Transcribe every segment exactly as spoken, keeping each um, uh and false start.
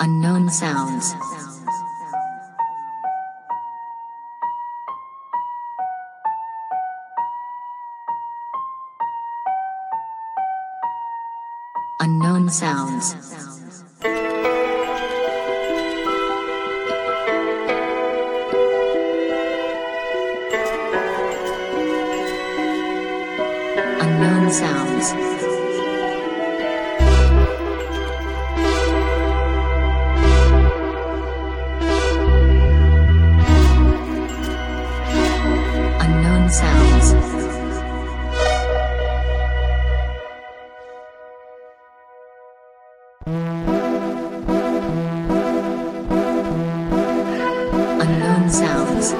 Unknown sounds. Unknown sounds. Unknown sounds. Unknown sounds. Unknown sounds.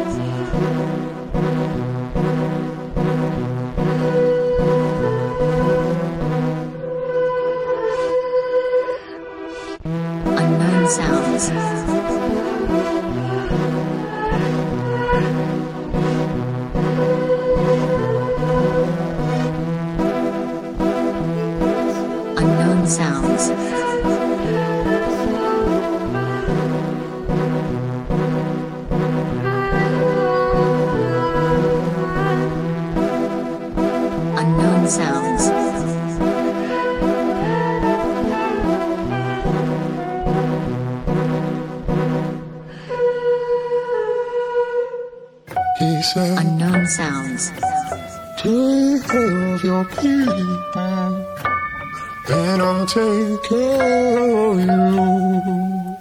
Unknown sounds. Unknown sounds. Unknown sounds. He said, Unknown sounds. take care of your people, and I'll take care of you.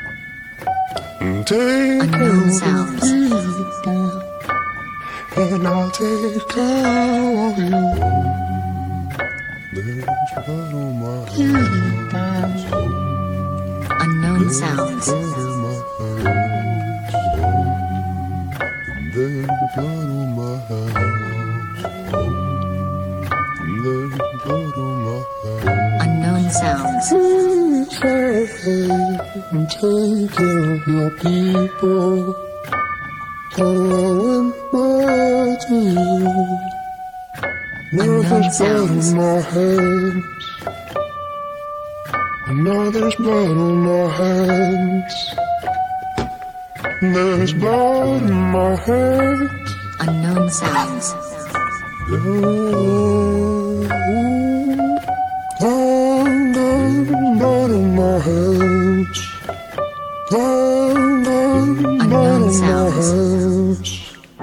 Take Unknown care of sounds. your people, and I'll take care of you. There's blood on my hands. Unknown sounds. Blood on my hands. There's blood on my hands. There's blood on my hands. Unknown sounds. Take care of your people. Oh, and to you. Now Unknown there's blood sounds. on my hands. Now there's blood on my hands. There's blood in my hands. Unknown sounds. Blood, blood in my hands. Blood, blood Unknown in my sounds. hands.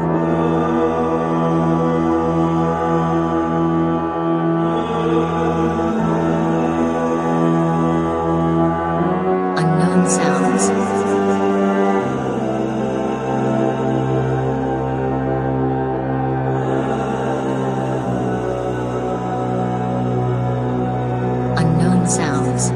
Unknown sounds. Unknown sounds.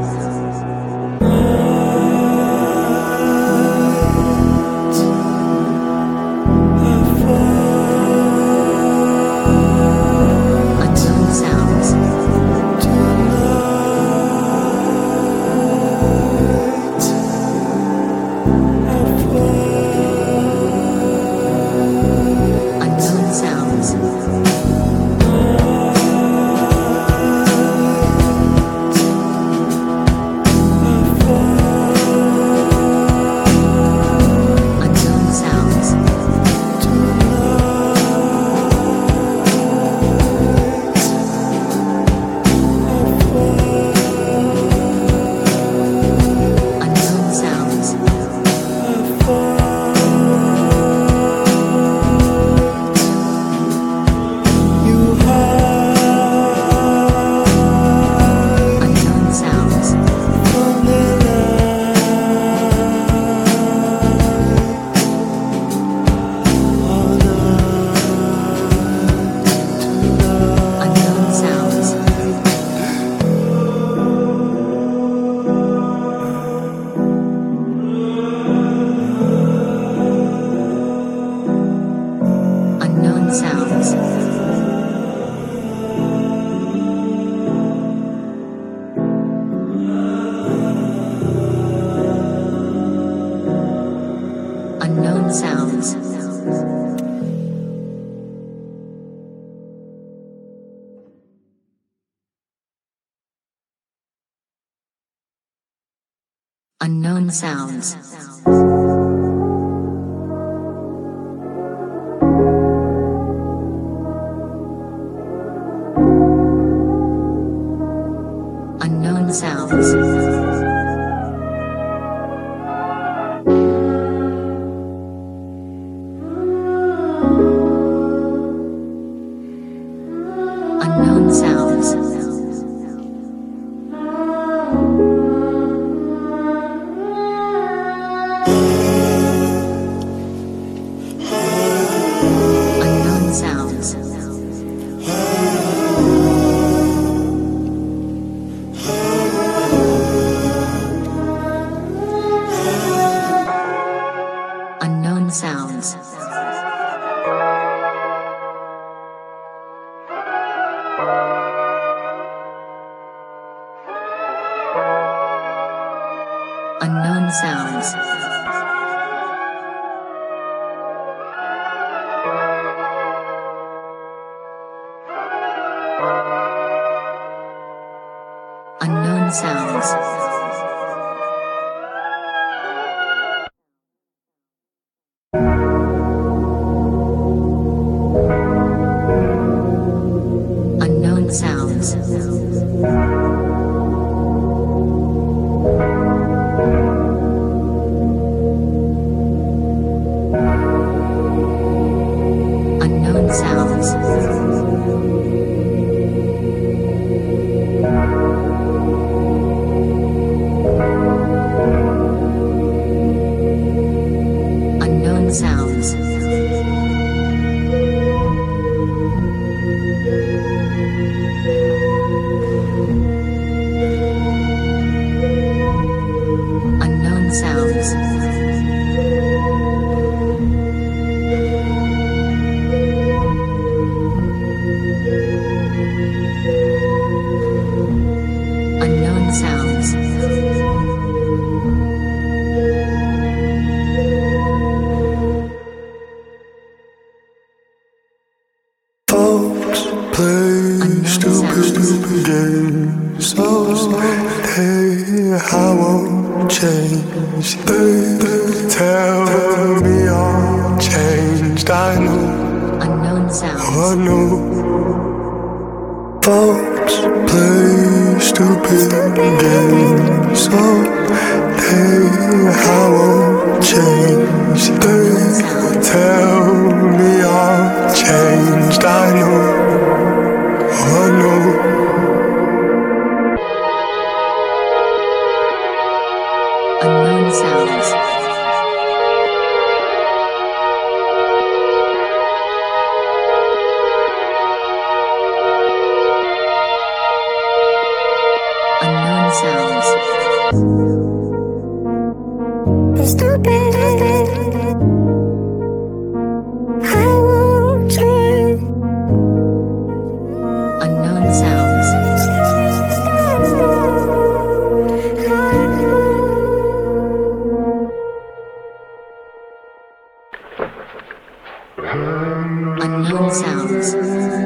Unknown sounds. Unknown sounds. Unknown sounds. Unknown sounds. Unknown sounds. Unknown sounds. Unknown sounds. Unknown sounds. Unknown sounds. Unknown sounds. Unknown sounds. Unknown sounds. Folks play Unknown stupid, sounds. stupid games. So hey, I won't change. They tell me I'm changed. I know, Unknown sounds. I know. Folks play stupid games. So hey, I won't change. They tell me I'm changed. I know, I know. Unknown sounds. Unknown sounds. Stupid. I won't change. Unknown sounds. Unknown sounds.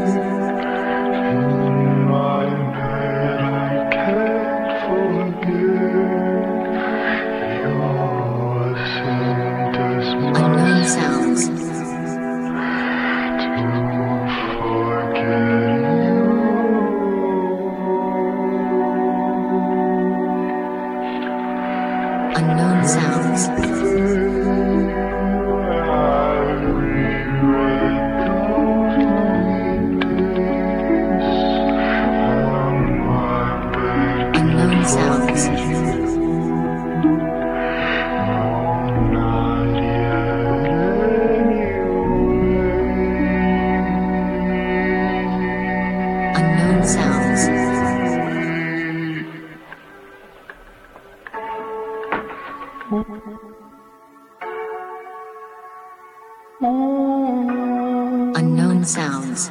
Unknown sounds. Unknown sounds. Unknown sounds. Unknown sounds. Unknown sounds.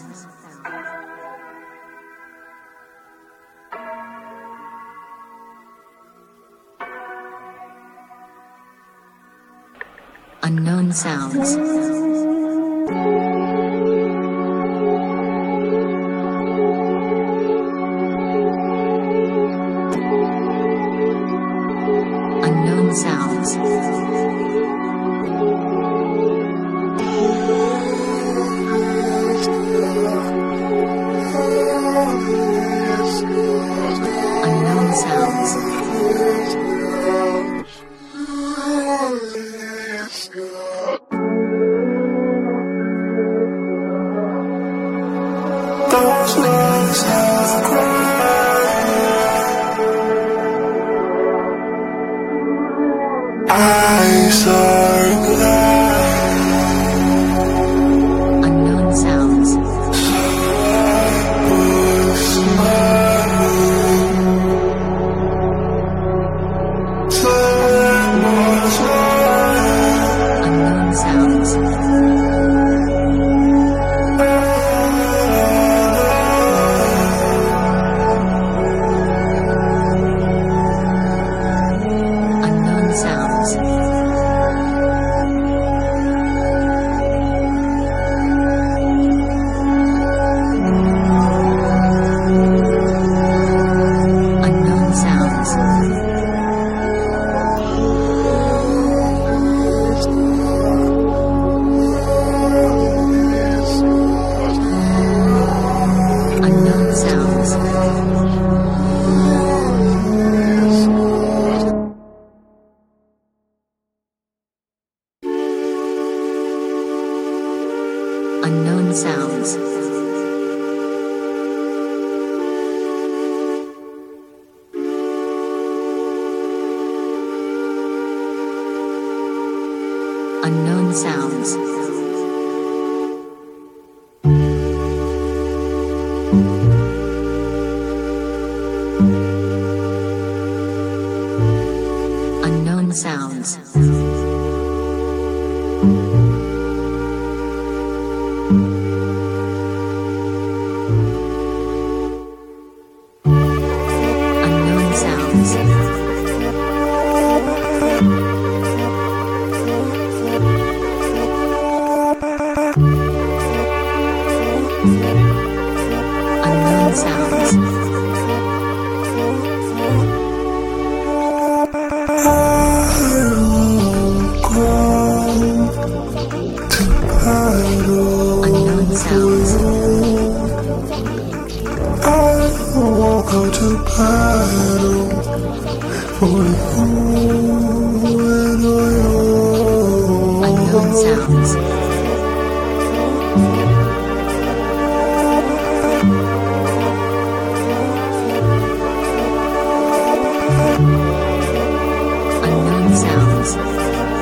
Unknown sounds. sounds. Unknown sounds. Those nights I've cried, eyes are blind. Unknown sounds. So I was smiling. Time was mine. Unknown sounds. Unknown sounds. Unknown sounds. Unknown sounds. Unknown sounds. Unknown sounds. Unknown sounds. Unknown sounds. Unknown sounds. I won't go to battle. Unknown sounds. I won't go to battle for you and I. Unknown sounds. Unknown sounds.